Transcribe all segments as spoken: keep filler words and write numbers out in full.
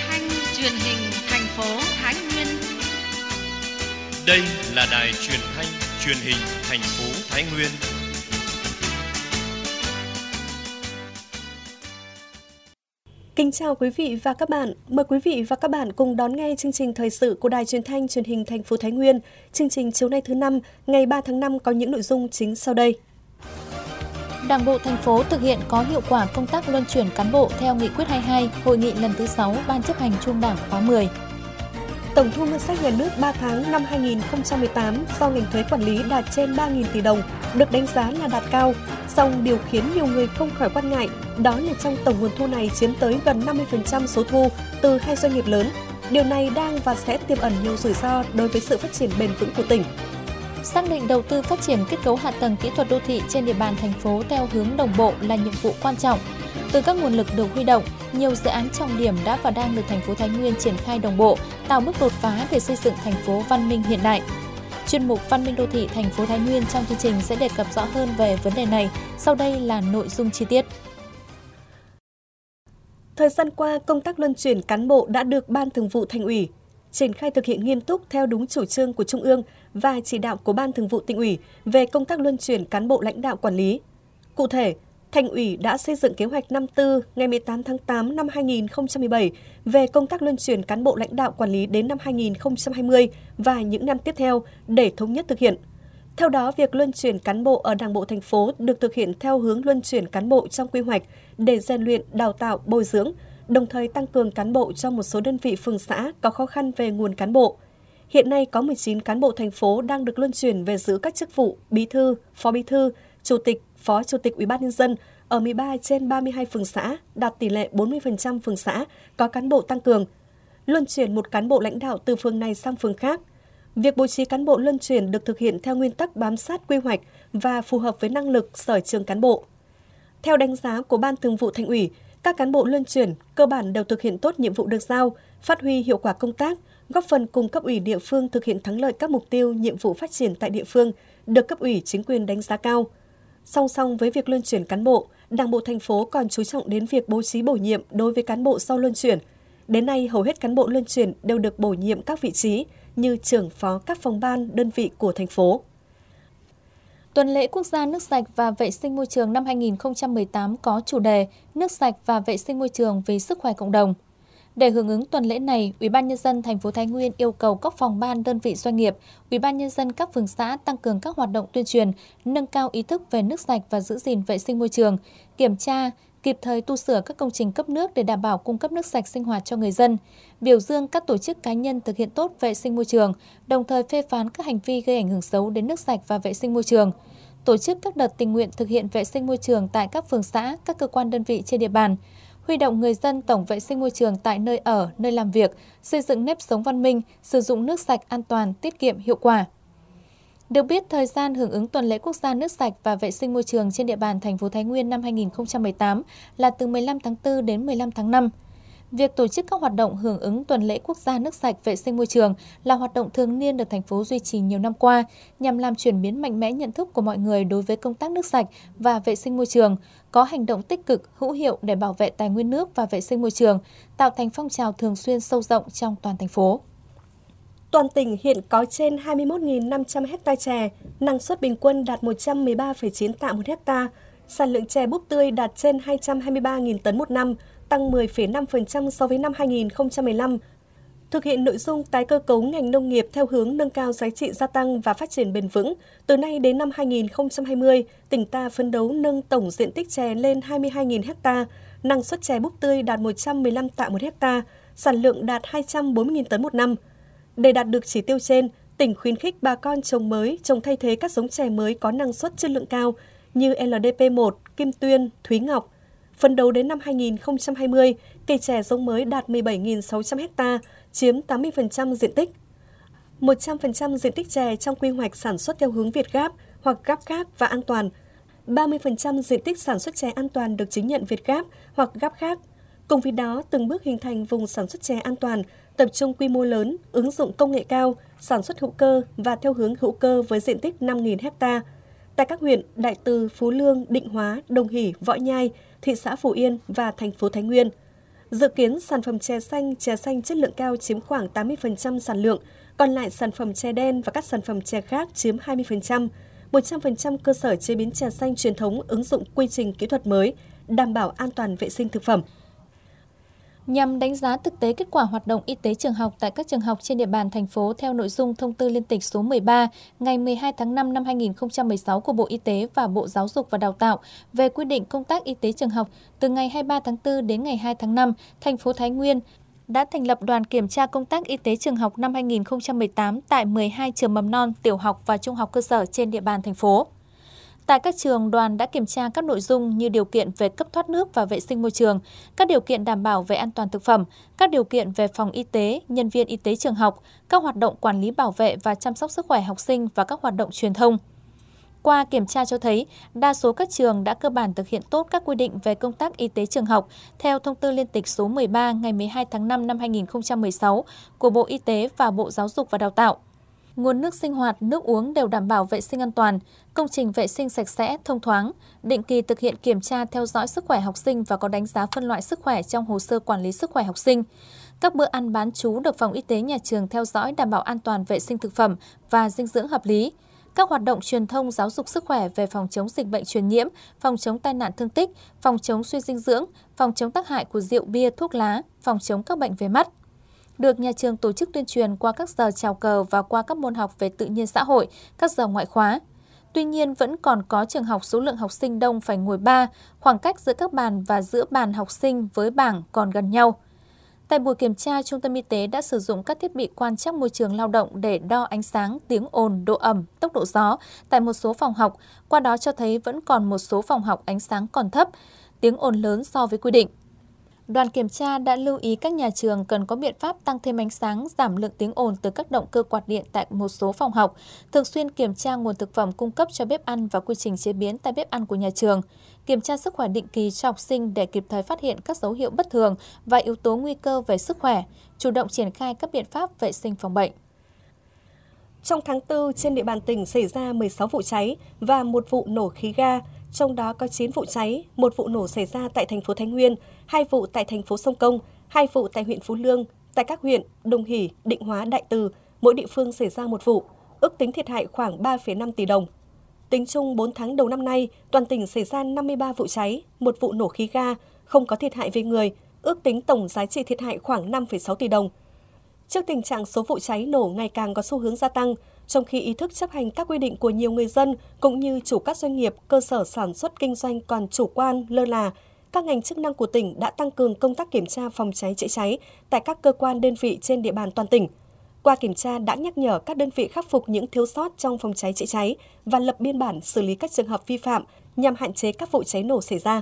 thanh truyền hình thành phố Thái Nguyên. Đây là đài truyền thanh truyền hình thành phố Thái Nguyên. Kính chào quý vị và các bạn. Mời quý vị và các bạn cùng đón nghe chương trình thời sự của Đài Truyền thanh Truyền hình thành phố Thái Nguyên. Chương trình chiều nay thứ năm, ngày ba tháng năm có những nội dung chính sau đây. Đảng bộ thành phố thực hiện có hiệu quả công tác luân chuyển cán bộ theo nghị quyết hai mươi hai, hội nghị lần thứ sáu Ban chấp hành Trung ương Đảng khóa mười. Tổng thu ngân sách nhà nước ba tháng năm hai nghìn không trăm mười tám do ngành thuế quản lý đạt trên ba nghìn tỷ đồng, được đánh giá là đạt cao. Song điều khiến nhiều người không khỏi quan ngại, đó là trong tổng nguồn thu này chiếm tới gần năm mươi phần trăm số thu từ hai doanh nghiệp lớn. Điều này đang và sẽ tiềm ẩn nhiều rủi ro đối với sự phát triển bền vững của tỉnh. Xác định đầu tư phát triển kết cấu hạ tầng kỹ thuật đô thị trên địa bàn thành phố theo hướng đồng bộ là nhiệm vụ quan trọng. Từ các nguồn lực được huy động, nhiều dự án trọng điểm đã và đang được thành phố Thái Nguyên triển khai đồng bộ, tạo bước đột phá để xây dựng thành phố văn minh hiện đại. Chuyên mục Văn minh đô thị thành phố Thái Nguyên trong chương trình sẽ đề cập rõ hơn về vấn đề này. Sau đây là nội dung chi tiết. Thời gian qua, công tác luân chuyển cán bộ đã được Ban Thường vụ Thành ủy triển khai thực hiện nghiêm túc theo đúng chủ trương của Trung ương và chỉ đạo của Ban Thường vụ Tỉnh ủy về công tác luân chuyển cán bộ lãnh đạo quản lý. Cụ thể, Thành ủy đã xây dựng kế hoạch năm mươi tư ngày mười tám tháng tám năm hai nghìn không trăm mười bảy về công tác luân chuyển cán bộ lãnh đạo quản lý đến năm hai nghìn không trăm hai mươi và những năm tiếp theo để thống nhất thực hiện. Theo đó, việc luân chuyển cán bộ ở Đảng bộ thành phố được thực hiện theo hướng luân chuyển cán bộ trong quy hoạch để rèn luyện, đào tạo, bồi dưỡng, đồng thời tăng cường cán bộ trong một số đơn vị phường xã có khó khăn về nguồn cán bộ. Hiện nay có mười chín cán bộ thành phố đang được luân chuyển về giữ các chức vụ bí thư, phó bí thư, chủ tịch, phó chủ tịch Ủy ban nhân dân ở mười ba trên ba mươi hai phường xã, đạt tỷ lệ bốn mươi phần trăm phường xã có cán bộ tăng cường. Luân chuyển một cán bộ lãnh đạo từ phường này sang phường khác. Việc bố trí cán bộ luân chuyển được thực hiện theo nguyên tắc bám sát quy hoạch và phù hợp với năng lực sở trường cán bộ. Theo đánh giá của Ban Thường vụ Thành ủy, các cán bộ luân chuyển cơ bản đều thực hiện tốt nhiệm vụ được giao, phát huy hiệu quả công tác, góp phần cùng cấp ủy địa phương thực hiện thắng lợi các mục tiêu, nhiệm vụ phát triển tại địa phương, được cấp ủy chính quyền đánh giá cao. Song song với việc luân chuyển cán bộ, Đảng bộ thành phố còn chú trọng đến việc bố trí bổ nhiệm đối với cán bộ sau luân chuyển. Đến nay, hầu hết cán bộ luân chuyển đều được bổ nhiệm các vị trí như trưởng phó các phòng ban, đơn vị của thành phố. Tuần lễ quốc gia nước sạch và vệ sinh môi trường năm hai nghìn không trăm mười tám có chủ đề Nước sạch và vệ sinh môi trường vì sức khỏe cộng đồng. Để hưởng ứng tuần lễ này, Ủy ban nhân dân thành phố Thái Nguyên yêu cầu các phòng ban, đơn vị doanh nghiệp, Ủy ban nhân dân các phường xã tăng cường các hoạt động tuyên truyền, nâng cao ý thức về nước sạch và giữ gìn vệ sinh môi trường, kiểm tra, kịp thời tu sửa các công trình cấp nước để đảm bảo cung cấp nước sạch sinh hoạt cho người dân, biểu dương các tổ chức cá nhân thực hiện tốt vệ sinh môi trường, đồng thời phê phán các hành vi gây ảnh hưởng xấu đến nước sạch và vệ sinh môi trường. Tổ chức các đợt tình nguyện thực hiện vệ sinh môi trường tại các phường xã, các cơ quan đơn vị trên địa bàn, huy động người dân tổng vệ sinh môi trường tại nơi ở, nơi làm việc, xây dựng nếp sống văn minh, sử dụng nước sạch an toàn, tiết kiệm, hiệu quả. Được biết, thời gian hưởng ứng tuần lễ quốc gia nước sạch và vệ sinh môi trường trên địa bàn thành phố Thái Nguyên năm hai nghìn không trăm mười tám là từ mười lăm tháng tư đến mười lăm tháng năm. Việc tổ chức các hoạt động hưởng ứng tuần lễ quốc gia nước sạch vệ sinh môi trường là hoạt động thường niên được thành phố duy trì nhiều năm qua nhằm làm chuyển biến mạnh mẽ nhận thức của mọi người đối với công tác nước sạch và vệ sinh môi trường, có hành động tích cực, hữu hiệu để bảo vệ tài nguyên nước và vệ sinh môi trường, tạo thành phong trào thường xuyên sâu rộng trong toàn thành phố. Toàn tỉnh hiện có trên hai mươi mốt nghìn năm trăm ha chè, năng suất bình quân đạt một trăm mười ba phẩy chín tạ một ha, sản lượng chè búp tươi đạt trên hai trăm hai mươi ba nghìn tấn một năm, tăng mười phẩy năm phần trăm so với năm hai nghìn không trăm mười lăm. Thực hiện nội dung tái cơ cấu ngành nông nghiệp theo hướng nâng cao giá trị gia tăng và phát triển bền vững, từ nay đến năm hai nghìn không trăm hai mươi, tỉnh ta phấn đấu nâng tổng diện tích chè lên hai mươi hai nghìn ha, năng suất chè búp tươi đạt một trăm mười lăm tạ một ha, sản lượng đạt hai trăm bốn mươi nghìn tấn một năm. Để đạt được chỉ tiêu trên, tỉnh khuyến khích bà con trồng mới, trồng thay thế các giống chè mới có năng suất chất lượng cao như lờ đê pê một, Kim Tuyên, Thúy Ngọc. Phấn đấu đến năm hai nghìn không trăm hai mươi, cây chè giống mới đạt mười bảy nghìn sáu trăm ha, chiếm tám mươi phần trăm diện tích. một trăm phần trăm diện tích chè trong quy hoạch sản xuất theo hướng Việt Gáp hoặc Gáp khác và an toàn. ba mươi phần trăm diện tích sản xuất chè an toàn được chứng nhận Việt Gáp hoặc Gáp khác. Cùng với đó, từng bước hình thành vùng sản xuất chè an toàn, tập trung quy mô lớn, ứng dụng công nghệ cao, sản xuất hữu cơ và theo hướng hữu cơ với diện tích năm nghìn ha. Tại các huyện Đại Từ, Phú Lương, Định Hóa, Đồng Hỷ, Võ Nhai, thị xã Phú Yên và thành phố Thái Nguyên. Dự kiến sản phẩm chè xanh, chè xanh chất lượng cao chiếm khoảng tám mươi phần trăm sản lượng, còn lại sản phẩm chè đen và các sản phẩm chè khác chiếm hai mươi phần trăm. một trăm phần trăm cơ sở chế biến chè xanh truyền thống ứng dụng quy trình kỹ thuật mới, đảm bảo an toàn vệ sinh thực phẩm. Nhằm đánh giá thực tế kết quả hoạt động y tế trường học tại các trường học trên địa bàn thành phố theo nội dung thông tư liên tịch số mười ba ngày mười hai tháng năm năm hai nghìn không trăm mười sáu của Bộ Y tế và Bộ Giáo dục và Đào tạo về quy định công tác y tế trường học từ ngày hai mươi ba tháng tư đến ngày hai tháng năm, thành phố Thái Nguyên đã thành lập đoàn kiểm tra công tác y tế trường học năm hai nghìn không trăm mười tám tại mười hai trường mầm non, tiểu học và trung học cơ sở trên địa bàn thành phố. Tại các trường, đoàn đã kiểm tra các nội dung như điều kiện về cấp thoát nước và vệ sinh môi trường, các điều kiện đảm bảo về an toàn thực phẩm, các điều kiện về phòng y tế, nhân viên y tế trường học, các hoạt động quản lý bảo vệ và chăm sóc sức khỏe học sinh và các hoạt động truyền thông. Qua kiểm tra cho thấy, đa số các trường đã cơ bản thực hiện tốt các quy định về công tác y tế trường học theo thông tư liên tịch số mười ba ngày mười hai tháng năm năm hai nghìn không trăm mười sáu của Bộ Y tế và Bộ Giáo dục và Đào tạo. Nguồn nước sinh hoạt, nước uống đều đảm bảo vệ sinh an toàn, công trình vệ sinh sạch sẽ, thông thoáng, định kỳ thực hiện kiểm tra theo dõi sức khỏe học sinh và có đánh giá phân loại sức khỏe trong hồ sơ quản lý sức khỏe học sinh. Các bữa ăn bán trú được phòng y tế nhà trường theo dõi đảm bảo an toàn vệ sinh thực phẩm và dinh dưỡng hợp lý. Các hoạt động truyền thông giáo dục sức khỏe về phòng chống dịch bệnh truyền nhiễm, phòng chống tai nạn thương tích, phòng chống suy dinh dưỡng, phòng chống tác hại của rượu bia, thuốc lá, phòng chống các bệnh về mắt. Được nhà trường tổ chức tuyên truyền qua các giờ chào cờ và qua các môn học về tự nhiên xã hội, các giờ ngoại khóa. Tuy nhiên, vẫn còn có trường học số lượng học sinh đông phải ngồi ba, khoảng cách giữa các bàn và giữa bàn học sinh với bảng còn gần nhau. Tại buổi kiểm tra, Trung tâm Y tế đã sử dụng các thiết bị quan trắc môi trường lao động để đo ánh sáng, tiếng ồn, độ ẩm, tốc độ gió tại một số phòng học, qua đó cho thấy vẫn còn một số phòng học ánh sáng còn thấp, tiếng ồn lớn so với quy định. Đoàn kiểm tra đã lưu ý các nhà trường cần có biện pháp tăng thêm ánh sáng, giảm lượng tiếng ồn từ các động cơ quạt điện tại một số phòng học, thường xuyên kiểm tra nguồn thực phẩm cung cấp cho bếp ăn và quy trình chế biến tại bếp ăn của nhà trường, kiểm tra sức khỏe định kỳ cho học sinh để kịp thời phát hiện các dấu hiệu bất thường và yếu tố nguy cơ về sức khỏe, chủ động triển khai các biện pháp vệ sinh phòng bệnh. Trong tháng tư, trên địa bàn tỉnh xảy ra mười sáu vụ cháy và một vụ nổ khí ga, trong đó có chín vụ cháy, một vụ nổ xảy ra tại thành phố Thái Nguyên, hai vụ tại thành phố Sông Công, hai vụ tại huyện Phú Lương, tại các huyện Đồng Hỷ, Định Hóa, Đại Từ, mỗi địa phương xảy ra một vụ, ước tính thiệt hại khoảng ba phẩy năm tỷ đồng. Tính chung bốn tháng đầu năm nay, toàn tỉnh xảy ra năm mươi ba vụ cháy, một vụ nổ khí ga, không có thiệt hại về người, ước tính tổng giá trị thiệt hại khoảng năm phẩy sáu tỷ đồng. Trước tình trạng số vụ cháy nổ ngày càng có xu hướng gia tăng, trong khi ý thức chấp hành các quy định của nhiều người dân cũng như chủ các doanh nghiệp, cơ sở sản xuất kinh doanh còn chủ quan, lơ là, các ngành chức năng của tỉnh đã tăng cường công tác kiểm tra phòng cháy chữa cháy tại các cơ quan đơn vị trên địa bàn toàn tỉnh. Qua kiểm tra đã nhắc nhở các đơn vị khắc phục những thiếu sót trong phòng cháy chữa cháy và lập biên bản xử lý các trường hợp vi phạm nhằm hạn chế các vụ cháy nổ xảy ra.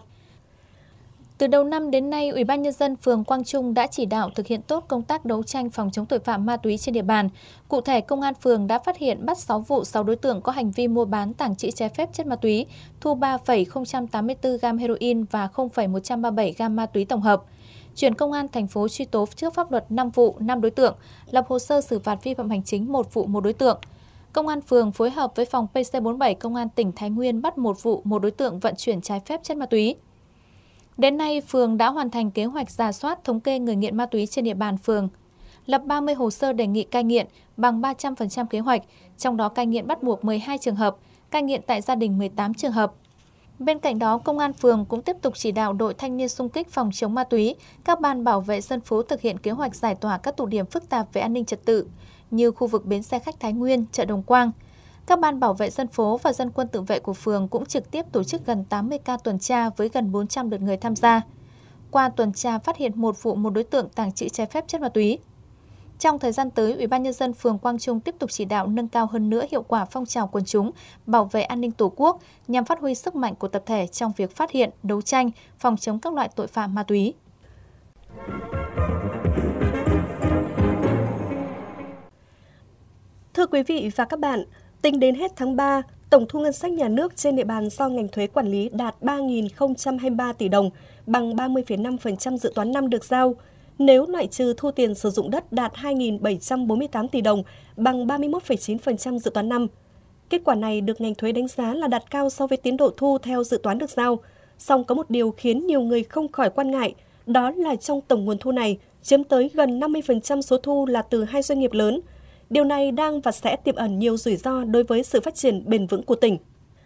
Từ đầu năm đến nay, Ủy ban Nhân dân phường Quang Trung đã chỉ đạo thực hiện tốt công tác đấu tranh phòng chống tội phạm ma túy trên địa bàn. Cụ thể, Công an phường đã phát hiện bắt sáu vụ, sáu đối tượng có hành vi mua bán tàng trữ trái phép chất ma túy, thu ba phẩy không tám tư gam heroin và không phẩy một ba bảy gam ma túy tổng hợp. Chuyển Công an thành phố truy tố trước pháp luật năm vụ, năm đối tượng, lập hồ sơ xử phạt vi phạm hành chính một vụ, một đối tượng. Công an phường phối hợp với phòng P C bốn mươi bảy Công an tỉnh Thái Nguyên bắt một vụ, một đối tượng vận chuyển trái phép chất ma túy. Đến nay, phường đã hoàn thành kế hoạch rà soát thống kê người nghiện ma túy trên địa bàn phường, lập ba mươi hồ sơ đề nghị cai nghiện bằng ba trăm phần trăm kế hoạch, trong đó cai nghiện bắt buộc mười hai trường hợp, cai nghiện tại gia đình mười tám trường hợp. Bên cạnh đó, Công an phường cũng tiếp tục chỉ đạo đội thanh niên xung kích phòng chống ma túy, các ban bảo vệ dân phố thực hiện kế hoạch giải tỏa các tụ điểm phức tạp về an ninh trật tự như khu vực bến xe khách Thái Nguyên, chợ Đồng Quang. Các ban bảo vệ dân phố và dân quân tự vệ của phường cũng trực tiếp tổ chức gần tám mươi ca tuần tra với gần bốn trăm lượt người tham gia. Qua tuần tra phát hiện một vụ, một đối tượng tàng trữ trái phép chất ma túy. Trong thời gian tới, Ủy ban Nhân dân phường Quang Trung tiếp tục chỉ đạo nâng cao hơn nữa hiệu quả phong trào quần chúng, bảo vệ an ninh Tổ quốc nhằm phát huy sức mạnh của tập thể trong việc phát hiện, đấu tranh, phòng chống các loại tội phạm ma túy. Thưa quý vị và các bạn, tính đến hết tháng ba, tổng thu ngân sách nhà nước trên địa bàn do ngành thuế quản lý đạt ba nghìn không trăm hai mươi ba tỷ đồng, bằng ba mươi phẩy năm phần trăm dự toán năm được giao. Nếu loại trừ thu tiền sử dụng đất đạt hai nghìn bảy trăm bốn mươi tám tỷ đồng, bằng ba mươi mốt phẩy chín phần trăm dự toán năm. Kết quả này được ngành thuế đánh giá là đạt cao so với tiến độ thu theo dự toán được giao. Song có một điều khiến nhiều người không khỏi quan ngại, Đó là trong tổng nguồn thu này, chiếm tới gần năm mươi phần trăm số thu là từ hai doanh nghiệp lớn. Điều này đang và sẽ tiềm ẩn nhiều rủi ro đối với sự phát triển bền vững của tỉnh.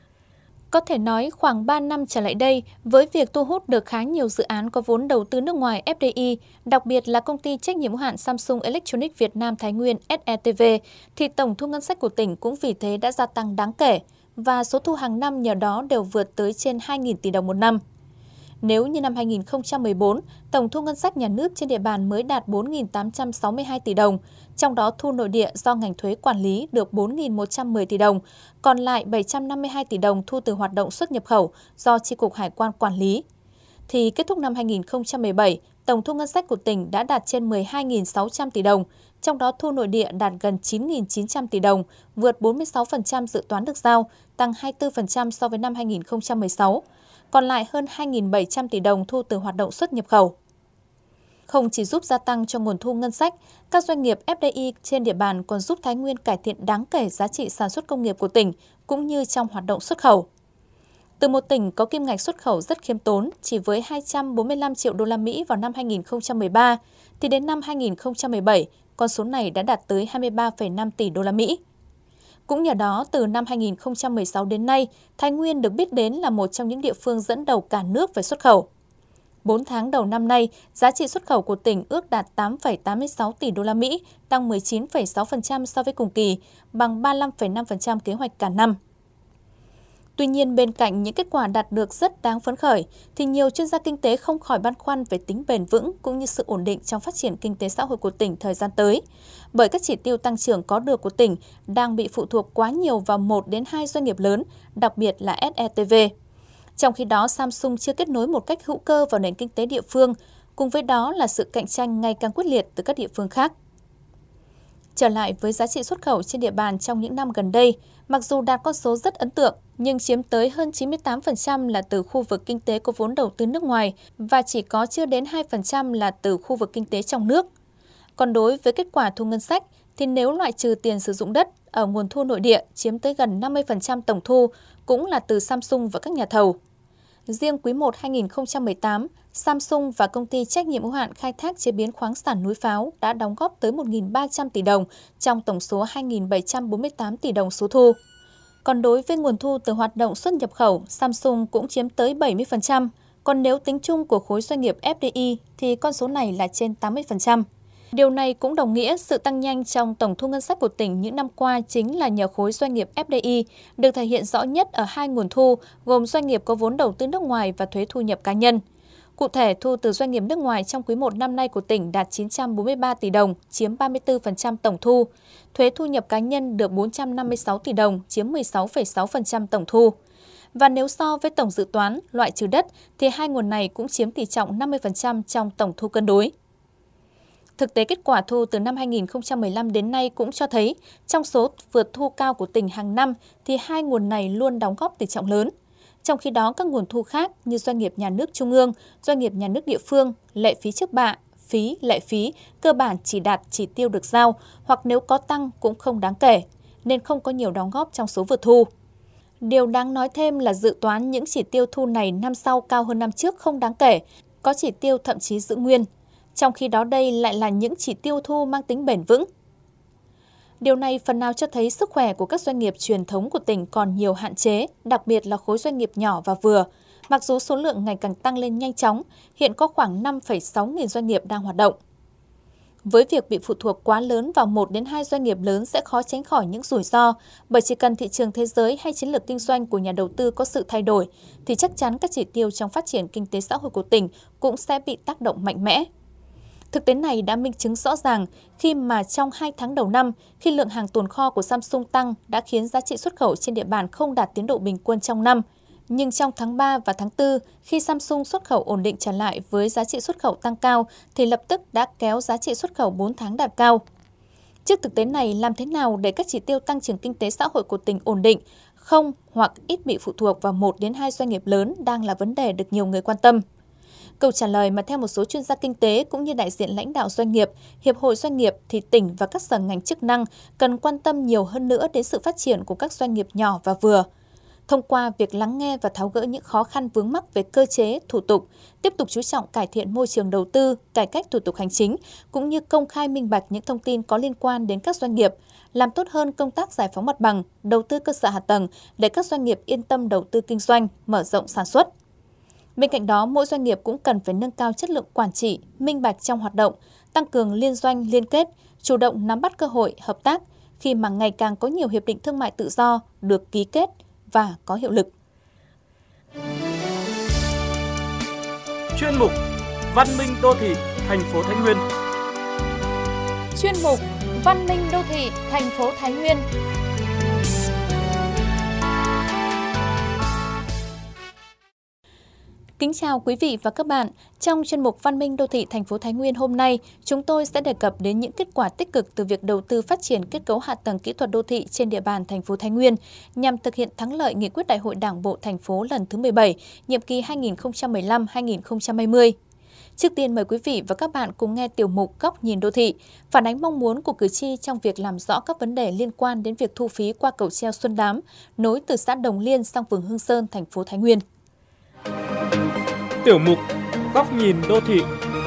Có thể nói khoảng ba năm trở lại đây, với việc thu hút được khá nhiều dự án có vốn đầu tư nước ngoài ép đê i, đặc biệt là công ty trách nhiệm hữu hạn Samsung Electronics Việt Nam Thái Nguyên ét e tê vê, thì tổng thu ngân sách của tỉnh cũng vì thế đã gia tăng đáng kể, và số thu hàng năm nhờ đó đều vượt tới trên hai nghìn tỷ đồng một năm. Nếu như năm hai nghìn không trăm mười bốn, tổng thu ngân sách nhà nước trên địa bàn mới đạt bốn nghìn tám trăm sáu mươi hai tỷ đồng, trong đó thu nội địa do ngành thuế quản lý được bốn nghìn một trăm mười tỷ đồng, còn lại bảy trăm năm mươi hai tỷ đồng thu từ hoạt động xuất nhập khẩu do Chi cục Hải quan quản lý. Thì kết thúc năm hai nghìn không trăm mười bảy, tổng thu ngân sách của tỉnh đã đạt trên mười hai nghìn sáu trăm tỷ đồng, trong đó thu nội địa đạt gần chín nghìn chín trăm tỷ đồng, vượt bốn mươi sáu phần trăm dự toán được giao, tăng hai mươi tư phần trăm so với năm hai nghìn không trăm mười sáu. Còn lại hơn hai nghìn bảy trăm tỷ đồng thu từ hoạt động xuất nhập khẩu. Không chỉ giúp gia tăng cho nguồn thu ngân sách, các doanh nghiệp ép đê i trên địa bàn còn giúp Thái Nguyên cải thiện đáng kể giá trị sản xuất công nghiệp của tỉnh, cũng như trong hoạt động xuất khẩu. Từ một tỉnh có kim ngạch xuất khẩu rất khiêm tốn, chỉ với hai trăm bốn mươi lăm triệu đô la Mỹ vào năm hai nghìn không trăm mười ba, thì đến năm hai nghìn không trăm mười bảy, con số này đã đạt tới hai mươi ba phẩy năm tỷ đô la Mỹ. Cũng nhờ đó, từ năm hai nghìn không trăm mười sáu đến nay, Thái Nguyên được biết đến là một trong những địa phương dẫn đầu cả nước về xuất khẩu. bốn tháng đầu năm nay, giá trị xuất khẩu của tỉnh ước đạt tám phẩy tám mươi sáu tỷ đô la Mỹ, tăng mười chín phẩy sáu phần trăm so với cùng kỳ, bằng ba mươi lăm phẩy năm phần trăm kế hoạch cả năm. Tuy nhiên, bên cạnh những kết quả đạt được rất đáng phấn khởi, thì nhiều chuyên gia kinh tế không khỏi băn khoăn về tính bền vững cũng như sự ổn định trong phát triển kinh tế xã hội của tỉnh thời gian tới. Bởi các chỉ tiêu tăng trưởng có được của tỉnh đang bị phụ thuộc quá nhiều vào một đến hai doanh nghiệp lớn, đặc biệt là ét e tê vê. Trong khi đó, Samsung chưa kết nối một cách hữu cơ vào nền kinh tế địa phương, cùng với đó là sự cạnh tranh ngày càng quyết liệt từ các địa phương khác. Trở lại với giá trị xuất khẩu trên địa bàn trong những năm gần đây, mặc dù đạt con số rất ấn tượng, nhưng chiếm tới hơn chín mươi tám phần trăm là từ khu vực kinh tế có vốn đầu tư nước ngoài và chỉ có chưa đến hai phần trăm là từ khu vực kinh tế trong nước. Còn đối với kết quả thu ngân sách, thì nếu loại trừ tiền sử dụng đất ở nguồn thu nội địa chiếm tới gần năm mươi phần trăm tổng thu, cũng là từ Samsung và các nhà thầu. Riêng quý một hai nghìn không trăm mười tám, Samsung và công ty trách nhiệm hữu hạn khai thác chế biến khoáng sản núi Pháo đã đóng góp tới một nghìn ba trăm tỷ đồng trong tổng số hai nghìn bảy trăm bốn mươi tám tỷ đồng số thu. Còn đối với nguồn thu từ hoạt động xuất nhập khẩu, Samsung cũng chiếm tới bảy mươi phần trăm, còn nếu tính chung của khối doanh nghiệp ép đê i thì con số này là trên tám mươi phần trăm. Điều này cũng đồng nghĩa sự tăng nhanh trong tổng thu ngân sách của tỉnh những năm qua chính là nhờ khối doanh nghiệp ép đê i, được thể hiện rõ nhất ở hai nguồn thu, gồm doanh nghiệp có vốn đầu tư nước ngoài và thuế thu nhập cá nhân. Cụ thể, thu từ doanh nghiệp nước ngoài trong quý một năm nay của tỉnh đạt chín trăm bốn mươi ba tỷ đồng, chiếm ba mươi tư phần trăm tổng thu. Thuế thu nhập cá nhân được bốn trăm năm mươi sáu tỷ đồng, chiếm mười sáu phẩy sáu phần trăm tổng thu. Và nếu so với tổng dự toán, loại trừ đất, thì hai nguồn này cũng chiếm tỷ trọng năm mươi phần trăm trong tổng thu cân đối. Thực tế kết quả thu từ năm hai nghìn không trăm mười lăm đến nay cũng cho thấy, trong số vượt thu cao của tỉnh hàng năm thì hai nguồn này luôn đóng góp tỷ trọng lớn. Trong khi đó, các nguồn thu khác như doanh nghiệp nhà nước trung ương, doanh nghiệp nhà nước địa phương, lệ phí trước bạ, phí, lệ phí cơ bản chỉ đạt chỉ tiêu được giao, hoặc nếu có tăng cũng không đáng kể, nên không có nhiều đóng góp trong số vượt thu. Điều đáng nói thêm là dự toán những chỉ tiêu thu này năm sau cao hơn năm trước không đáng kể, có chỉ tiêu thậm chí giữ nguyên. Trong khi đó đây lại là những chỉ tiêu thu mang tính bền vững. Điều này phần nào cho thấy sức khỏe của các doanh nghiệp truyền thống của tỉnh còn nhiều hạn chế, đặc biệt là khối doanh nghiệp nhỏ và vừa. Mặc dù số lượng ngày càng tăng lên nhanh chóng, hiện có khoảng năm phẩy sáu nghìn doanh nghiệp đang hoạt động. Với việc bị phụ thuộc quá lớn vào một đến hai doanh nghiệp lớn sẽ khó tránh khỏi những rủi ro, bởi chỉ cần thị trường thế giới hay chiến lược kinh doanh của nhà đầu tư có sự thay đổi, thì chắc chắn các chỉ tiêu trong phát triển kinh tế xã hội của tỉnh cũng sẽ bị tác động mạnh mẽ. Thực tế này đã minh chứng rõ ràng khi mà trong hai tháng đầu năm, khi lượng hàng tồn kho của Samsung tăng đã khiến giá trị xuất khẩu trên địa bàn không đạt tiến độ bình quân trong năm. Nhưng trong tháng ba và tháng tư, khi Samsung xuất khẩu ổn định trở lại với giá trị xuất khẩu tăng cao, thì lập tức đã kéo giá trị xuất khẩu bốn tháng đạt cao. Trước thực tế này, làm thế nào để các chỉ tiêu tăng trưởng kinh tế xã hội của tỉnh ổn định, không hoặc ít bị phụ thuộc vào một đến hai doanh nghiệp lớn đang là vấn đề được nhiều người quan tâm. Câu trả lời mà theo một số chuyên gia kinh tế cũng như đại diện lãnh đạo doanh nghiệp, hiệp hội doanh nghiệp thì tỉnh và các sở ngành chức năng cần quan tâm nhiều hơn nữa đến sự phát triển của các doanh nghiệp nhỏ và vừa. Thông qua việc lắng nghe và tháo gỡ những khó khăn vướng mắc về cơ chế, thủ tục, tiếp tục chú trọng cải thiện môi trường đầu tư, cải cách thủ tục hành chính, cũng như công khai minh bạch những thông tin có liên quan đến các doanh nghiệp, làm tốt hơn công tác giải phóng mặt bằng, đầu tư cơ sở hạ tầng để các doanh nghiệp yên tâm đầu tư kinh doanh, mở rộng sản xuất. Bên cạnh đó, mỗi doanh nghiệp cũng cần phải nâng cao chất lượng quản trị, minh bạch trong hoạt động, tăng cường liên doanh, liên kết, chủ động nắm bắt cơ hội hợp tác khi mà ngày càng có nhiều hiệp định thương mại tự do được ký kết và có hiệu lực. Chuyên mục Văn minh đô thị thành phố Thái Nguyên. Chuyên mục Văn minh đô thị thành phố Thái Nguyên. Kính chào quý vị và các bạn. Trong chuyên mục Văn minh đô thị thành phố Thái Nguyên hôm nay, chúng tôi sẽ đề cập đến những kết quả tích cực từ việc đầu tư phát triển kết cấu hạ tầng kỹ thuật đô thị trên địa bàn thành phố Thái Nguyên nhằm thực hiện thắng lợi nghị quyết Đại hội Đảng bộ thành phố lần thứ mười bảy, nhiệm kỳ hai nghìn không trăm mười lăm đến hai nghìn không trăm hai mươi. Trước tiên mời quý vị và các bạn cùng nghe tiểu mục Góc nhìn đô thị, phản ánh mong muốn của cử tri trong việc làm rõ các vấn đề liên quan đến việc thu phí qua cầu treo Xuân Đám, nối từ xã Đồng Liên sang phường Hương Sơn, thành phố Thái Nguyên. Tiểu mục Góc nhìn đô thị.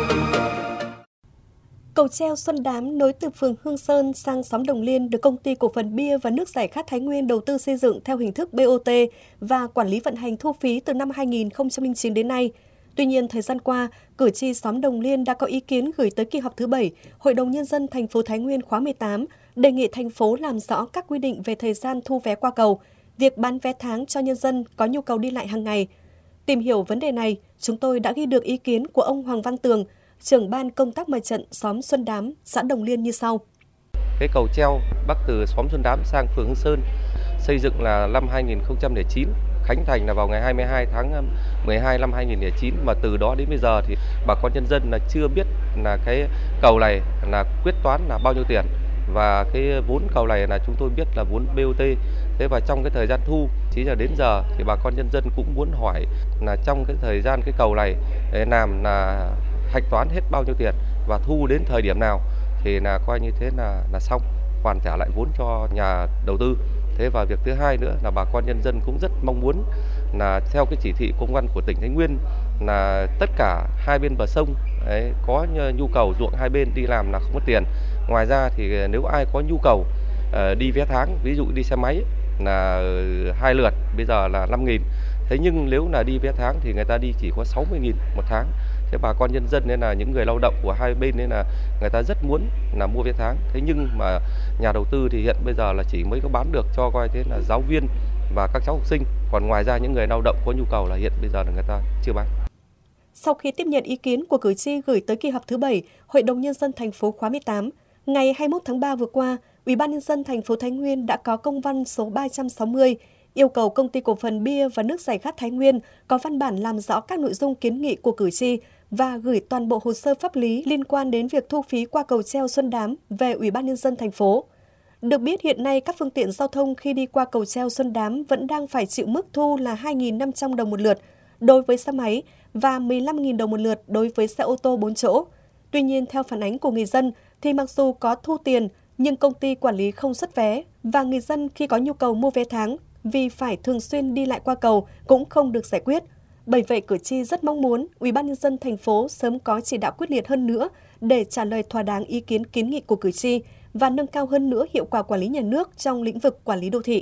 Cầu treo Xuân Đám nối từ phường Hương Sơn sang xóm Đồng Liên được Công ty Cổ phần Bia và Nước Giải Khát Thái Nguyên đầu tư xây dựng theo hình thức bê o tê và quản lý vận hành thu phí từ năm hai nghìn không trăm lẻ chín đến nay. Tuy nhiên, thời gian qua, cử tri xóm Đồng Liên đã có ý kiến gửi tới kỳ họp thứ bảy Hội đồng Nhân dân thành phố Thái Nguyên khóa mười tám, đề nghị thành phố làm rõ các quy định về thời gian thu vé qua cầu, việc bán vé tháng cho nhân dân có nhu cầu đi lại hàng ngày. Tìm hiểu vấn đề này, chúng tôi đã ghi được ý kiến của ông Hoàng Văn Tường, trưởng ban công tác mặt trận xóm Xuân Đám, xã Đồng Liên như sau. Cái cầu treo bắc từ xóm Xuân Đám sang phường Hương Sơn xây dựng là năm hai nghìn không trăm lẻ chín, khánh thành là vào ngày hai mươi hai tháng mười hai năm hai nghìn không trăm lẻ chín, mà từ đó đến bây giờ thì bà con nhân dân là chưa biết là cái cầu này là quyết toán là bao nhiêu tiền, và cái vốn cầu này là chúng tôi biết là vốn bê o tê. Thế và trong cái thời gian thu chỉ là đến giờ thì bà con nhân dân cũng muốn hỏi là trong cái thời gian cái cầu này để làm là hạch toán hết bao nhiêu tiền và thu đến thời điểm nào thì là coi như thế là là xong, hoàn trả lại vốn cho nhà đầu tư. Thế và việc thứ hai nữa là bà con nhân dân cũng rất mong muốn là theo cái chỉ thị công văn của tỉnh Thái Nguyên là tất cả hai bên bờ sông ấy, có nhu cầu ruộng hai bên đi làm là không có tiền. Ngoài ra thì nếu ai có nhu cầu uh, đi vé tháng, ví dụ đi xe máy là hai lượt bây giờ là năm nghìn. Thế nhưng nếu là đi vé tháng thì người ta đi chỉ có sáu mươi nghìn một tháng. Thế bà con nhân dân nên là những người lao động của hai bên nên là người ta rất muốn là mua vé tháng. Thế nhưng mà nhà đầu tư thì hiện bây giờ là chỉ mới có bán được cho coi thế là giáo viên và các cháu học sinh. Còn ngoài ra những người lao động có nhu cầu là hiện bây giờ là người ta chưa bán. Sau khi tiếp nhận ý kiến của cử tri gửi tới kỳ họp thứ bảy Hội đồng Nhân dân thành phố khóa mười tám, ngày hai mươi mốt tháng ba vừa qua, Ủy ban Nhân dân thành phố Thái Nguyên đã có công văn số ba trăm sáu mươi yêu cầu Công ty Cổ phần Bia và Nước Giải Khát Thái Nguyên có văn bản làm rõ các nội dung kiến nghị của cử tri và gửi toàn bộ hồ sơ pháp lý liên quan đến việc thu phí qua cầu treo Xuân Đám về Ủy ban Nhân dân thành phố. Được biết hiện nay các phương tiện giao thông khi đi qua cầu treo Xuân Đám vẫn đang phải chịu mức thu là hai nghìn năm trăm đồng một lượt đối với xe máy và mười lăm nghìn đồng một lượt đối với xe ô tô bốn chỗ. Tuy nhiên, theo phản ánh của người dân thì mặc dù có thu tiền nhưng công ty quản lý không xuất vé và người dân khi có nhu cầu mua vé tháng vì phải thường xuyên đi lại qua cầu cũng không được giải quyết. Bởi vậy, cử tri rất mong muốn Ủy ban Nhân dân thành phố sớm có chỉ đạo quyết liệt hơn nữa để trả lời thỏa đáng ý kiến kiến nghị của cử tri và nâng cao hơn nữa hiệu quả quản lý nhà nước trong lĩnh vực quản lý đô thị.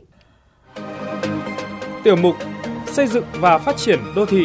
Tiểu mục Xây dựng và phát triển đô thị.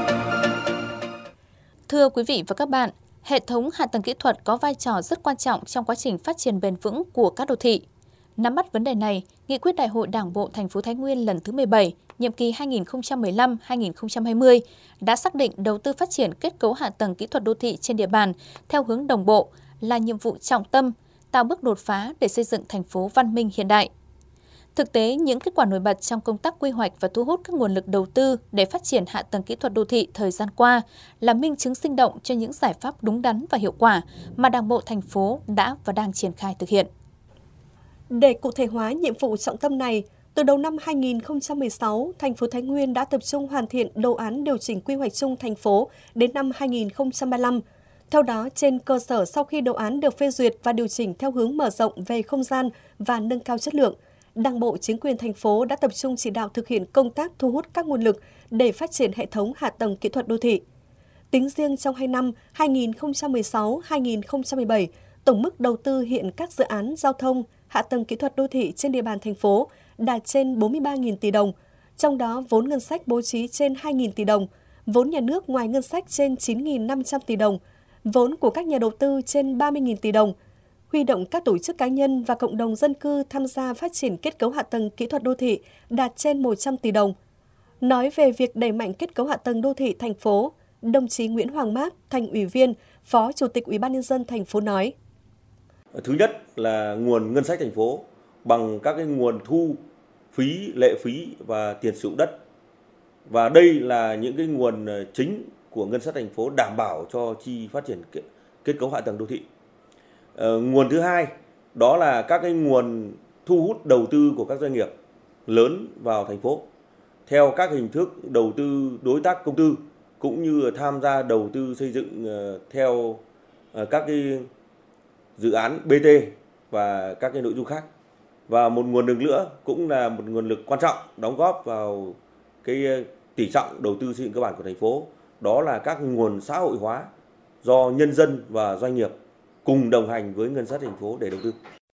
Thưa quý vị và các bạn, hệ thống hạ tầng kỹ thuật có vai trò rất quan trọng trong quá trình phát triển bền vững của các đô thị. Nắm bắt vấn đề này, Nghị quyết Đại hội Đảng bộ thành phố Thái Nguyên lần thứ mười bảy, nhiệm kỳ hai nghìn không trăm mười lăm đến hai nghìn không trăm hai mươi đã xác định đầu tư phát triển kết cấu hạ tầng kỹ thuật đô thị trên địa bàn theo hướng đồng bộ là nhiệm vụ trọng tâm, tạo bước đột phá để xây dựng thành phố văn minh hiện đại. Thực tế, những kết quả nổi bật trong công tác quy hoạch và thu hút các nguồn lực đầu tư để phát triển hạ tầng kỹ thuật đô thị thời gian qua là minh chứng sinh động cho những giải pháp đúng đắn và hiệu quả mà Đảng bộ thành phố đã và đang triển khai thực hiện. Để cụ thể hóa nhiệm vụ trọng tâm này, từ đầu năm hai nghìn không trăm mười sáu, thành phố Thái Nguyên đã tập trung hoàn thiện đồ án điều chỉnh quy hoạch chung thành phố đến năm hai nghìn không trăm ba mươi lăm. Theo đó, trên cơ sở sau khi đồ án được phê duyệt và điều chỉnh theo hướng mở rộng về không gian và nâng cao chất lượng, Đảng bộ, chính quyền thành phố đã tập trung chỉ đạo thực hiện công tác thu hút các nguồn lực để phát triển hệ thống hạ tầng kỹ thuật đô thị. Tính riêng trong hai năm hai nghìn không trăm mười sáu đến hai nghìn không trăm mười bảy, tổng mức đầu tư hiện các dự án giao thông, hạ tầng kỹ thuật đô thị trên địa bàn thành phố đạt trên bốn mươi ba nghìn tỷ đồng, trong đó vốn ngân sách bố trí trên hai nghìn tỷ đồng, vốn nhà nước ngoài ngân sách trên chín nghìn năm trăm tỷ đồng, vốn của các nhà đầu tư trên ba mươi nghìn tỷ đồng, huy động các tổ chức cá nhân và cộng đồng dân cư tham gia phát triển kết cấu hạ tầng kỹ thuật đô thị đạt trên một trăm tỷ đồng. Nói về việc đẩy mạnh kết cấu hạ tầng đô thị thành phố, đồng chí Nguyễn Hoàng Mác, Thành ủy viên, Phó Chủ tịch Ủy ban nhân dân thành phố nói: Thứ nhất là nguồn ngân sách thành phố bằng các cái nguồn thu phí, lệ phí và tiền sử dụng đất. Và đây là những cái nguồn chính của ngân sách thành phố đảm bảo cho chi phát triển kết cấu hạ tầng đô thị. Ờ, nguồn thứ hai đó là các cái nguồn thu hút đầu tư của các doanh nghiệp lớn vào thành phố theo các hình thức đầu tư đối tác công tư cũng như tham gia đầu tư xây dựng theo các cái dự án bê tê và các cái nội dung khác. Và một nguồn lực nữa cũng là một nguồn lực quan trọng đóng góp vào cái tỷ trọng đầu tư xây dựng cơ bản của thành phố, đó là các nguồn xã hội hóa do nhân dân và doanh nghiệp cùng đồng hành với ngân sách thành phố để đầu tư.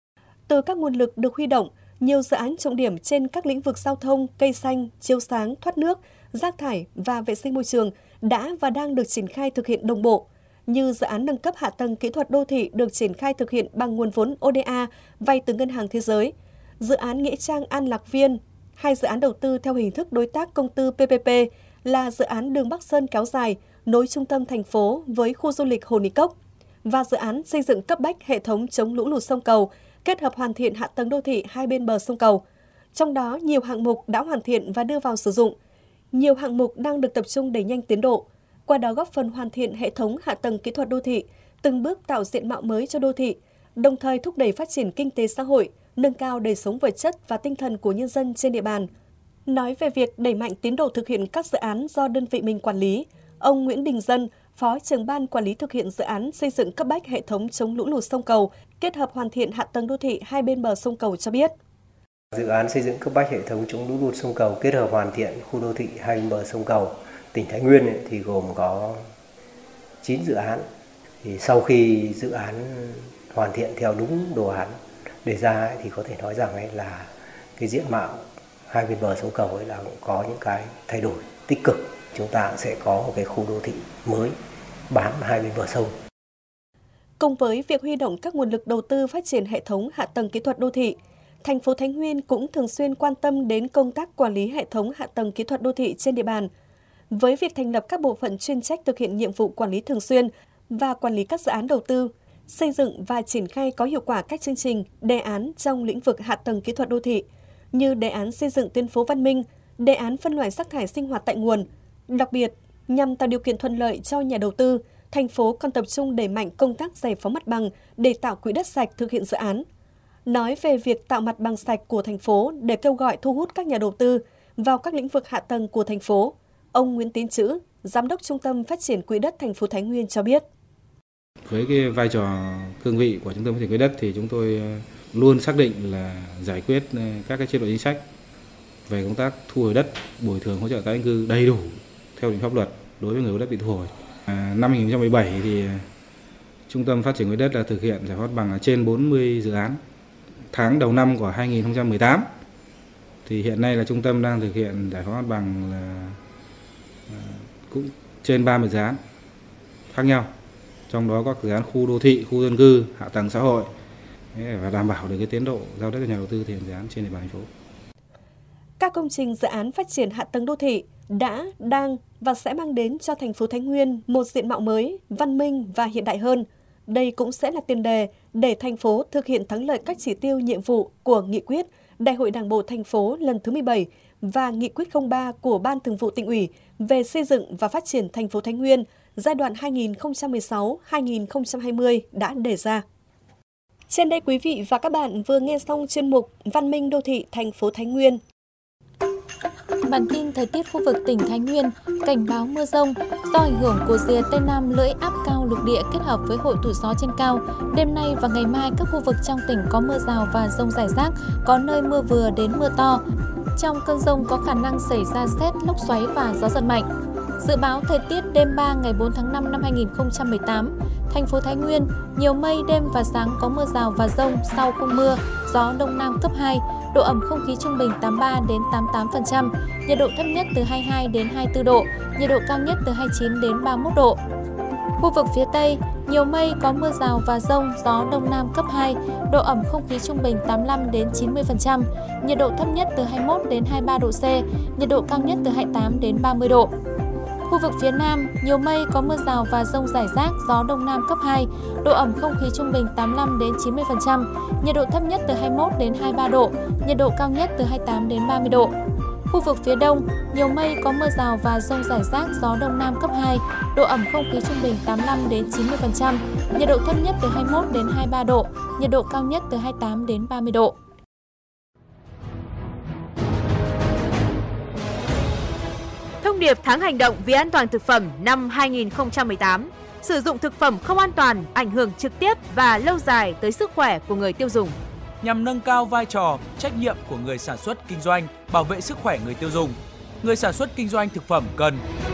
Từ các nguồn lực được huy động, nhiều dự án trọng điểm trên các lĩnh vực giao thông, cây xanh, chiếu sáng, thoát nước, rác thải và vệ sinh môi trường đã và đang được triển khai thực hiện đồng bộ, như dự án nâng cấp hạ tầng kỹ thuật đô thị được triển khai thực hiện bằng nguồn vốn ô đê a vay từ Ngân hàng Thế giới, dự án Nghĩa Trang An Lạc Viên, hai dự án đầu tư theo hình thức đối tác công tư pê pê pê là dự án đường Bắc Sơn kéo dài nối trung tâm thành phố với khu du lịch Hồ Nì Cốc và dự án xây dựng cấp bách hệ thống chống lũ lụt sông Cầu, kết hợp hoàn thiện hạ tầng đô thị hai bên bờ sông Cầu. Trong đó, nhiều hạng mục đã hoàn thiện và đưa vào sử dụng. Nhiều hạng mục đang được tập trung đẩy nhanh tiến độ, qua đó góp phần hoàn thiện hệ thống hạ tầng kỹ thuật đô thị, từng bước tạo diện mạo mới cho đô thị, đồng thời thúc đẩy phát triển kinh tế xã hội, nâng cao đời sống vật chất và tinh thần của nhân dân trên địa bàn. Nói về việc đẩy mạnh tiến độ thực hiện các dự án do đơn vị mình quản lý, ông Nguyễn Đình Dân, Phó trưởng ban quản lý thực hiện dự án xây dựng cấp bách hệ thống chống lũ lụt sông Cầu, kết hợp hoàn thiện hạ tầng đô thị hai bên bờ sông Cầu cho biết. Dự án xây dựng cấp bách hệ thống chống lũ lụt sông Cầu kết hợp hoàn thiện khu đô thị hai bên bờ sông Cầu, tỉnh Thái Nguyên ấy, thì gồm có chín dự án. Thì sau khi dự án hoàn thiện theo đúng đồ án đề ra ấy, thì có thể nói rằng ấy là cái diện mạo hai bên bờ sông Cầu ấy là cũng có những cái thay đổi tích cực. Chúng ta sẽ có một cái khu đô thị mới bám hai bên bờ sông. Cùng với việc huy động các nguồn lực đầu tư phát triển hệ thống hạ tầng kỹ thuật đô thị, thành phố Thái Nguyên cũng thường xuyên quan tâm đến công tác quản lý hệ thống hạ tầng kỹ thuật đô thị trên địa bàn. Với việc thành lập các bộ phận chuyên trách thực hiện nhiệm vụ quản lý thường xuyên và quản lý các dự án đầu tư, xây dựng và triển khai có hiệu quả các chương trình, đề án trong lĩnh vực hạ tầng kỹ thuật đô thị, như đề án xây dựng tuyến phố văn minh, đề án phân loại rác thải sinh hoạt tại nguồn. Đặc biệt, nhằm tạo điều kiện thuận lợi cho nhà đầu tư, thành phố còn tập trung đẩy mạnh công tác giải phóng mặt bằng để tạo quỹ đất sạch thực hiện dự án. Nói về việc tạo mặt bằng sạch của thành phố để kêu gọi thu hút các nhà đầu tư vào các lĩnh vực hạ tầng của thành phố, ông Nguyễn Tín Chữ, Giám đốc Trung tâm Phát triển Quỹ đất thành phố Thái Nguyên cho biết. Với cái vai trò cương vị của Trung tâm Phát triển Quỹ đất thì chúng tôi luôn xác định là giải quyết các cái chế độ chính sách về công tác thu hồi đất, bồi thường, hỗ trợ tái định cư đầy đủ theo định pháp luật đối với người có đất bị thu hồi. À, năm hai nghìn không trăm mười bảy thì Trung tâm Phát triển Quỹ đất đã thực hiện giải phóng mặt bằng trên bốn mươi dự án. Tháng đầu năm của hai nghìn không trăm mười tám thì hiện nay là trung tâm đang thực hiện giải phóng mặt bằng là cũng trên ba mươi dự án khác nhau. Trong đó có dự án khu đô thị, khu dân cư, hạ tầng xã hội và đảm bảo được cái tiến độ giao đất cho nhà đầu tư thực hiện dự án trên địa bàn thành phố. Các công trình dự án phát triển hạ tầng đô thị đã, đang và sẽ mang đến cho thành phố Thái Nguyên một diện mạo mới, văn minh và hiện đại hơn. Đây cũng sẽ là tiền đề để thành phố thực hiện thắng lợi các chỉ tiêu nhiệm vụ của nghị quyết Đại hội Đảng bộ thành phố lần thứ mười bảy và nghị quyết không ba của Ban Thường vụ Tỉnh ủy về xây dựng và phát triển thành phố Thái Nguyên giai đoạn hai nghìn không trăm mười sáu đến hai nghìn không trăm hai mươi đã đề ra. Trên đây quý vị và các bạn vừa nghe xong chuyên mục Văn minh đô thị thành phố Thái Nguyên. Bản tin thời tiết khu vực tỉnh Thái Nguyên cảnh báo mưa rông do ảnh hưởng của rìa Tây Nam lưỡi áp cao lục địa kết hợp với hội tụ gió trên cao. Đêm nay và ngày mai các khu vực trong tỉnh có mưa rào và dông rải rác, có nơi mưa vừa đến mưa to. Trong cơn dông có khả năng xảy ra sét, lốc xoáy và gió giật mạnh. Dự báo thời tiết đêm ba ngày bốn tháng năm năm hai nghìn không trăm mười tám, thành phố Thái Nguyên, nhiều mây, đêm và sáng có mưa rào và dông, sau không mưa, gió đông nam cấp hai, độ ẩm không khí trung bình tám mươi ba đến tám mươi tám phần trăm, nhiệt độ thấp nhất từ hai mươi hai đến hai mươi tư độ, nhiệt độ cao nhất từ hai mươi chín đến ba mươi mốt độ. Khu vực phía Tây, nhiều mây, có mưa rào và dông, gió đông nam cấp hai, độ ẩm không khí trung bình tám mươi lăm đến chín mươi phần trăm, nhiệt độ thấp nhất từ hai mươi mốt đến hai mươi ba độ C, nhiệt độ cao nhất từ hai mươi tám đến ba mươi độ. Khu vực phía Nam, nhiều mây, có mưa rào và dông rải rác, gió đông nam cấp hai, độ ẩm không khí trung bình tám mươi lăm đến chín mươi phần trăm, nhiệt độ thấp nhất từ hai mươi mốt đến hai mươi ba độ, nhiệt độ cao nhất từ hai mươi tám đến ba mươi độ. Khu vực phía Đông, nhiều mây, có mưa rào và dông rải rác, gió đông nam cấp hai, độ ẩm không khí trung bình tám mươi lăm đến chín mươi phần trăm, nhiệt độ thấp nhất từ hai mươi mốt đến hai mươi ba độ, nhiệt độ cao nhất từ hai mươi tám đến ba mươi độ. Thông điệp tháng hành động vì an toàn thực phẩm năm hai nghìn không trăm mười tám, sử dụng thực phẩm không an toàn ảnh hưởng trực tiếp và lâu dài tới sức khỏe của người tiêu dùng. Nhằm nâng cao vai trò, trách nhiệm của người sản xuất kinh doanh, bảo vệ sức khỏe người tiêu dùng, người sản xuất kinh doanh thực phẩm cần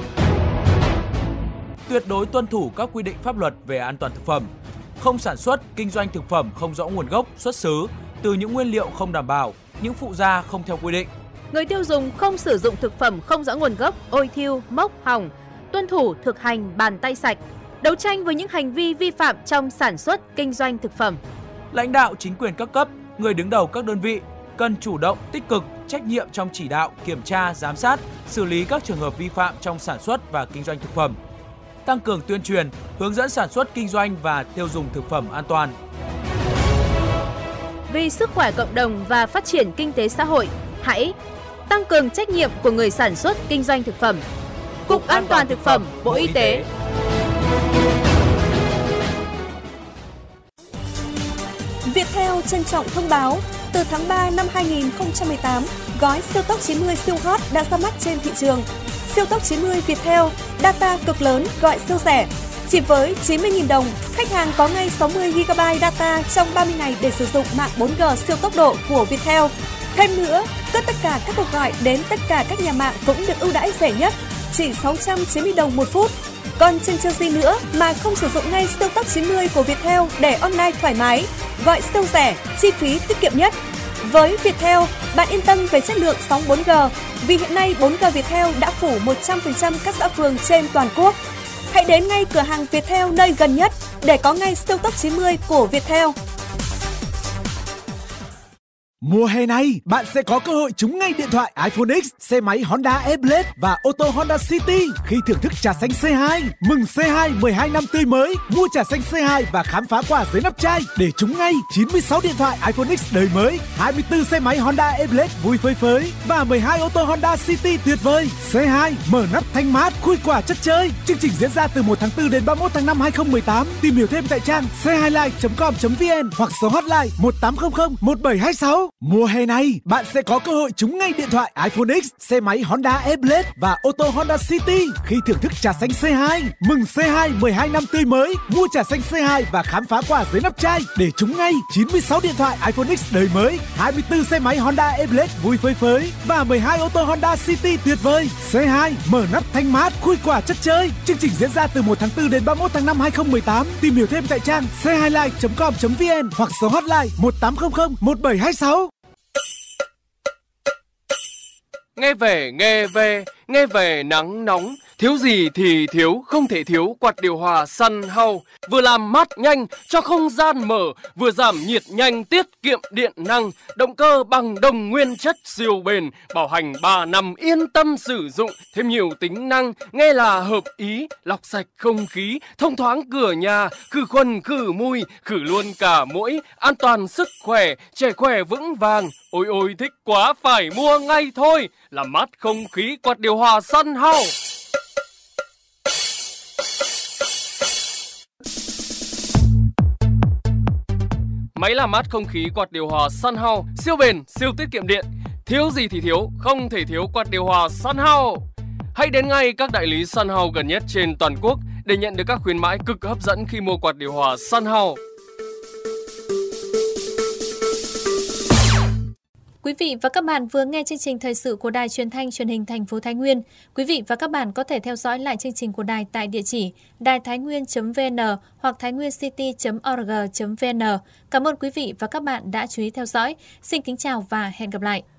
tuyệt đối tuân thủ các quy định pháp luật về an toàn thực phẩm, không sản xuất, kinh doanh thực phẩm không rõ nguồn gốc, xuất xứ, từ những nguyên liệu không đảm bảo, những phụ gia không theo quy định. Người tiêu dùng không sử dụng thực phẩm không rõ nguồn gốc, ôi thiu, mốc, hỏng, tuân thủ thực hành bàn tay sạch, đấu tranh với những hành vi vi phạm trong sản xuất, kinh doanh thực phẩm. Lãnh đạo chính quyền các cấp, người đứng đầu các đơn vị cần chủ động, tích cực, trách nhiệm trong chỉ đạo, kiểm tra, giám sát, xử lý các trường hợp vi phạm trong sản xuất và kinh doanh thực phẩm. Tăng cường tuyên truyền, hướng dẫn sản xuất, kinh doanh và tiêu dùng thực phẩm an toàn. Vì sức khỏe cộng đồng và phát triển kinh tế xã hội, hãy tăng cường trách nhiệm của người sản xuất, kinh doanh thực phẩm. Cục An toàn thực phẩm, Bộ Y tế. Viettel trân trọng thông báo, từ tháng ba năm hai nghìn không trăm mười tám, gói siêu tốc chín mươi siêu hot đã ra mắt trên thị trường. Siêu tốc chín mươi Viettel, data cực lớn, gọi siêu rẻ. Chỉ với chín mươi nghìn đồng, khách hàng có ngay sáu mươi gi ga bai data trong ba mươi ngày để sử dụng mạng bốn G siêu tốc độ của Viettel. Thêm nữa, tất tất cả các cuộc gọi đến tất cả các nhà mạng cũng được ưu đãi rẻ nhất, chỉ sáu trăm chín mươi đồng một phút. Còn chần chừ gì nữa mà không sử dụng ngay siêu tốc chín mươi của Viettel để online thoải mái, gọi siêu rẻ, chi phí tiết kiệm nhất. Với Viettel, bạn yên tâm về chất lượng sóng bốn G, vì hiện nay bốn G Viettel đã phủ một trăm phần trăm các xã phường trên toàn quốc. Hãy đến ngay cửa hàng Viettel nơi gần nhất để có ngay siêu tốc chín mươi của Viettel. Mùa hè này, bạn sẽ có cơ hội trúng ngay điện thoại iPhone X, xe máy Honda Airblade và ô tô Honda City khi thưởng thức trà xanh xê hai. Mừng xê hai mười hai năm tươi mới, mua trà xanh xê hai và khám phá quà dưới nắp chai để trúng ngay chín mươi sáu điện thoại iPhone X đời mới, hai mươi tư xe máy Honda Airblade vui phơi phới và mười hai ô tô Honda City tuyệt vời. xê hai mở nắp thanh mát, khui quả chất chơi. Chương trình diễn ra từ một tháng tư đến ba mươi mốt tháng năm hai nghìn không trăm mười tám. Tìm hiểu thêm tại trang c hai live chấm com chấm vn hoặc số hotline một tám không không một bảy hai sáu. Mùa hè này, bạn sẽ có cơ hội trúng ngay điện thoại iPhone X, xe máy Honda Airblade và ô tô Honda City khi thưởng thức trà xanh xê hai. Mừng xê hai mười hai năm tươi mới, mua trà xanh xê hai và khám phá quà dưới nắp chai để trúng ngay chín mươi sáu điện thoại iPhone X đời mới, hai mươi tư xe máy Honda Airblade vui phơi phới và mười hai ô tô Honda City tuyệt vời. xê hai mở nắp thanh mát, khui quả chất chơi. Chương trình diễn ra từ một tháng tư đến ba mươi mốt tháng năm hai nghìn không trăm mười tám. Tìm hiểu thêm tại trang c hai live chấm com chấm vn hoặc số hotline một tám không không một bảy hai sáu. Nghe về, nghe về, nghe về nắng nóng, thiếu gì thì thiếu, không thể thiếu quạt điều hòa Sun House. Vừa làm mát nhanh cho không gian mở, vừa giảm nhiệt nhanh tiết kiệm điện năng, động cơ bằng đồng nguyên chất siêu bền, bảo hành ba năm yên tâm sử dụng, thêm nhiều tính năng, nghe là hợp ý, lọc sạch không khí, thông thoáng cửa nhà, khử khuẩn khử mùi, khử luôn cả muỗi, an toàn sức khỏe, trẻ khỏe vững vàng. Ôi ôi thích quá, phải mua ngay thôi. Làm mát không khí quạt điều hòa Sun House. Máy làm mát không khí quạt điều hòa Sun House, siêu bền, siêu tiết kiệm điện. Thiếu gì thì thiếu, không thể thiếu quạt điều hòa Sun House. Hãy đến ngay các đại lý Sun House gần nhất trên toàn quốc để nhận được các khuyến mãi cực hấp dẫn khi mua quạt điều hòa Sunhouse. Quý vị và các bạn vừa nghe chương trình thời sự của Đài Truyền thanh Truyền hình thành phố Thái Nguyên. Quý vị và các bạn có thể theo dõi lại chương trình của đài tại địa chỉ đài thái nguyên chấm vê en hoặc thái nguyên city chấm org chấm vê en. Cảm ơn quý vị và các bạn đã chú ý theo dõi. Xin kính chào và hẹn gặp lại.